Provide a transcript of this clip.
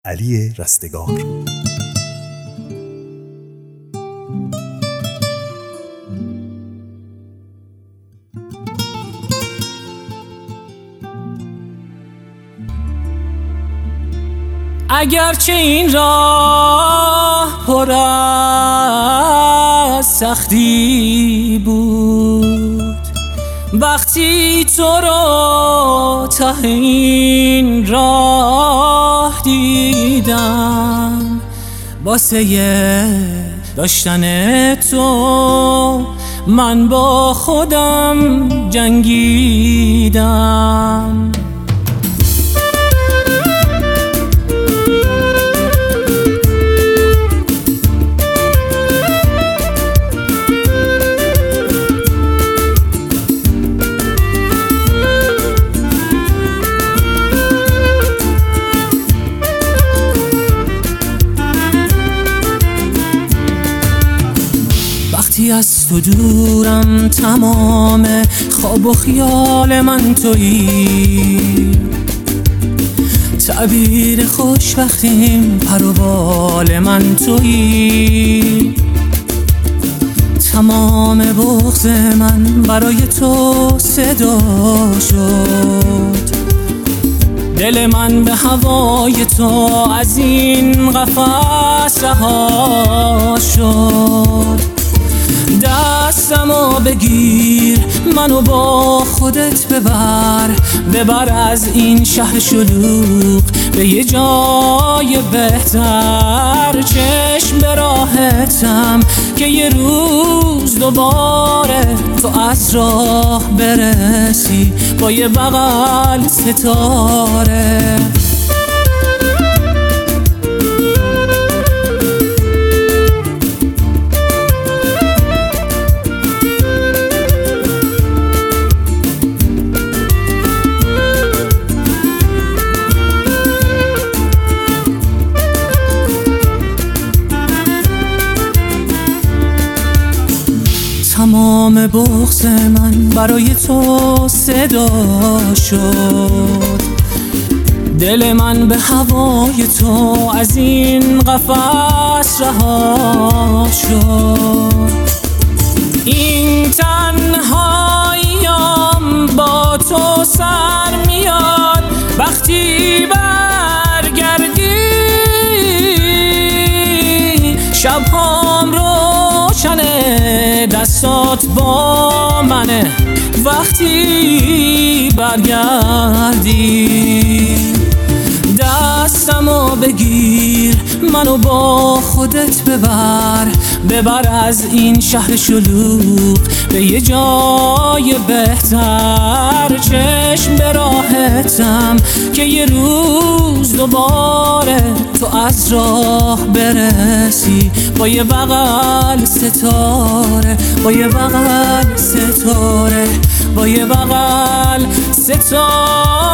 علی رستگار. اگرچه این راه پر از سختی بود، وقتی تو رو ته این راه دیدم، واسه داشتن تو من با خودم جنگیدم. وقتی از تو دورم تمام خواب و خیال من تویی، تعبیر خوشبختیم پر و بال من تویی. تمام بغض من برای تو صدا شد، دل من به هوای تو از این قفس رها شد. دستمو بگیر، منو با خودت ببر از این شهر شلوغ به یه جای بهتر. چشم به راهتم که یه روز دوباره تو از راه برسی با یه بغل ستاره. تمام بغض من برای تو صدا شد، دل من به هوای تو از این قفس رها شد. این تنهاییام با تو سر میاد، وقتی برگردی شبهام روشنه، دستات با منه وقتی برگردی. دستمو بگیر، منو با خودت ببر از این شهر شلوغ به یه جای بهتر. چشم به راهتم که یه روز دوباره تو از راه برسی با یه بغل ستاره، با یه بغل ستاره، با یه بغل ستاره.